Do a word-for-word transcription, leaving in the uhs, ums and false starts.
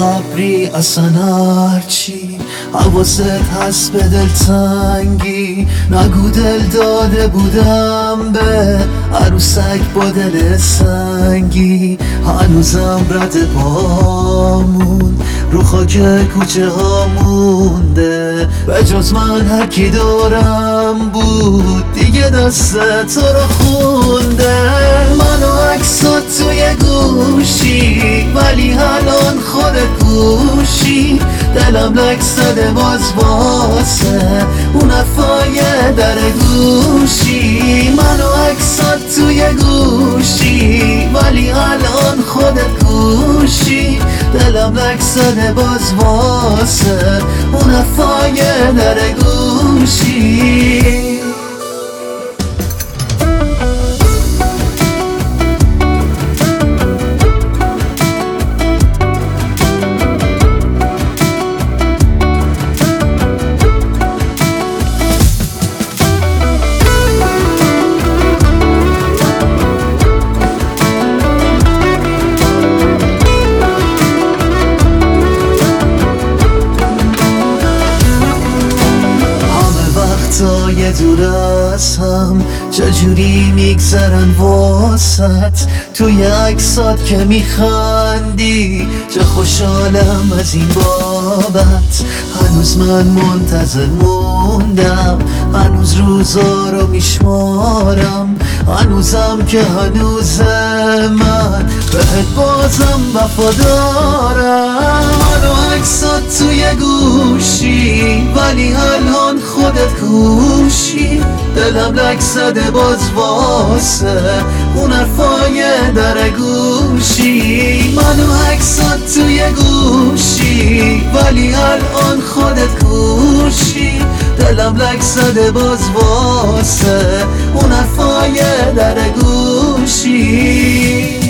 ابری اصلا هرچی حواست هست به دلتنگی نگو دل داده بودم به عروسک با دل سنگی. هنوزم رد پامون رو خاک کوچه ها مونده، به جز من هر کی دارم بود دیگه دست تو رو خونده. من و عکسات توی گوشی ولی الان خودت گوشی، دلم لک زده باز واسه اون افای در گوشی. من و عکسات توی گوشی ولی الان خودت گوشی، دلم لک زده باز واسه اون افای در گوشی. یه دور از هم چجوری میگذرن واسط، توی عکسات که میخندی چه خوشحالم از این بابت. هنوز من منتظر موندم، هنوز روزا رو میشمارم، هنوزم که هنوز من بهت بازم وفادارم. من و عکسات توی گوشی ولی الان خودت گوشی، دلم لک زده باز واسه اون حرفای در گوشی. من و عکسات توی گوشی ولی الان خودت گوشی، دلم لک زده باز واسه اون حرفای در گوشی.